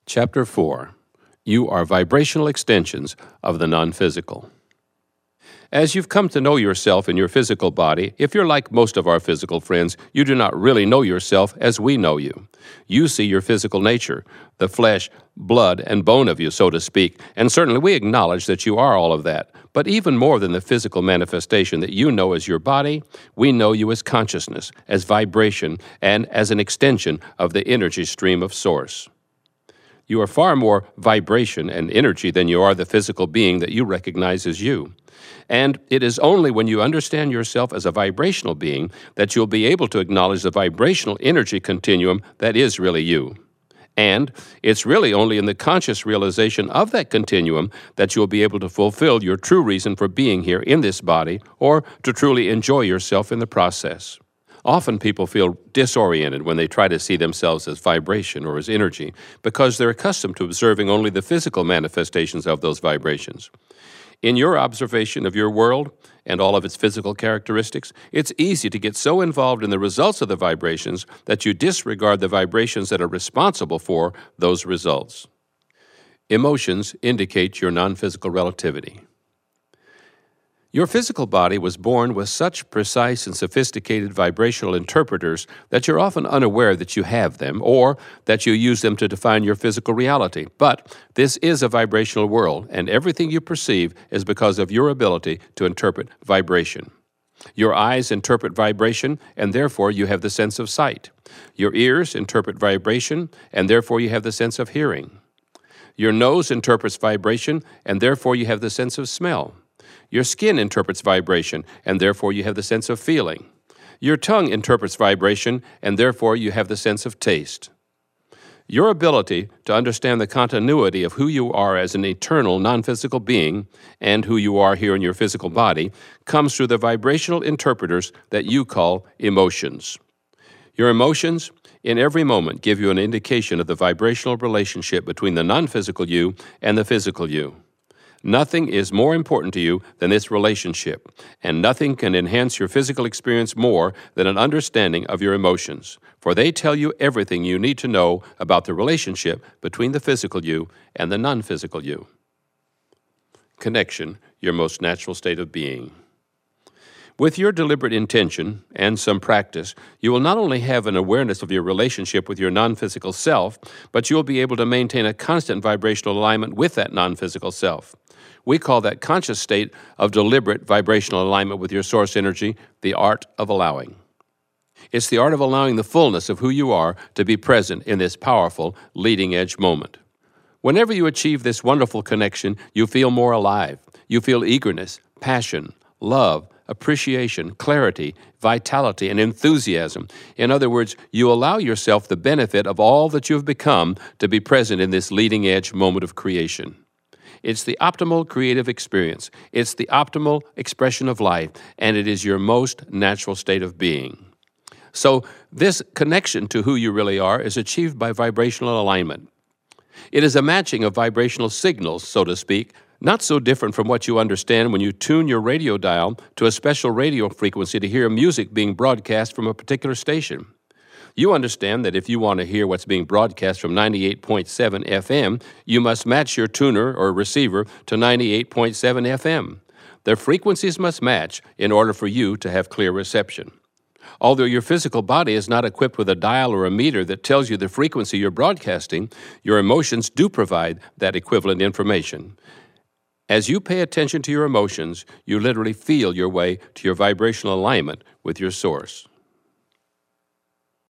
Chapter 4. You are vibrational extensions of the non-physical. As you've come to know yourself in your physical body, if you're like most of our physical friends, you do not really know yourself as we know you. You see your physical nature, the flesh, blood, and bone of you, so to speak, and certainly we acknowledge that you are all of that. But even more than the physical manifestation that you know as your body, we know you as consciousness, as vibration, and as an extension of the energy stream of Source. You are far more vibration and energy than you are the physical being that you recognize as you. And it is only when you understand yourself as a vibrational being that you'll be able to acknowledge the vibrational energy continuum that is really you. And it's really only in the conscious realization of that continuum that you'll be able to fulfill your true reason for being here in this body, or to truly enjoy yourself in the process. Often people feel disoriented when they try to see themselves as vibration or as energy because they're accustomed to observing only the physical manifestations of those vibrations. In your observation of your world and all of its physical characteristics, it's easy to get so involved in the results of the vibrations that you disregard the vibrations that are responsible for those results. Emotions indicate your non-physical relativity. Your physical body was born with such precise and sophisticated vibrational interpreters that you're often unaware that you have them or that you use them to define your physical reality. But this is a vibrational world, and everything you perceive is because of your ability to interpret vibration. Your eyes interpret vibration, and therefore you have the sense of sight. Your ears interpret vibration, and therefore you have the sense of hearing. Your nose interprets vibration, and therefore you have the sense of smell. Your skin interprets vibration, and therefore you have the sense of feeling. Your tongue interprets vibration, and therefore you have the sense of taste. Your ability to understand the continuity of who you are as an eternal, non-physical being and who you are here in your physical body comes through the vibrational interpreters that you call emotions. Your emotions, in every moment, give you an indication of the vibrational relationship between the non-physical you and the physical you. Nothing is more important to you than this relationship, and nothing can enhance your physical experience more than an understanding of your emotions, for they tell you everything you need to know about the relationship between the physical you and the non-physical you. Connection, your most natural state of being. With your deliberate intention and some practice, you will not only have an awareness of your relationship with your non-physical self, but you will be able to maintain a constant vibrational alignment with that non-physical self. We call that conscious state of deliberate vibrational alignment with your source energy the art of allowing. It's the art of allowing the fullness of who you are to be present in this powerful, leading-edge moment. Whenever you achieve this wonderful connection, you feel more alive. You feel eagerness, passion, love, appreciation, clarity, vitality, and enthusiasm. In other words, you allow yourself the benefit of all that you have become to be present in this leading-edge moment of creation. It's the optimal creative experience. It's the optimal expression of life, and it is your most natural state of being. So this connection to who you really are is achieved by vibrational alignment. It is a matching of vibrational signals, so to speak, not so different from what you understand when you tune your radio dial to a special radio frequency to hear music being broadcast from a particular station. You understand that if you want to hear what's being broadcast from 98.7 FM, you must match your tuner or receiver to 98.7 FM. Their frequencies must match in order for you to have clear reception. Although your physical body is not equipped with a dial or a meter that tells you the frequency you're broadcasting, your emotions do provide that equivalent information. As you pay attention to your emotions, you literally feel your way to your vibrational alignment with your source.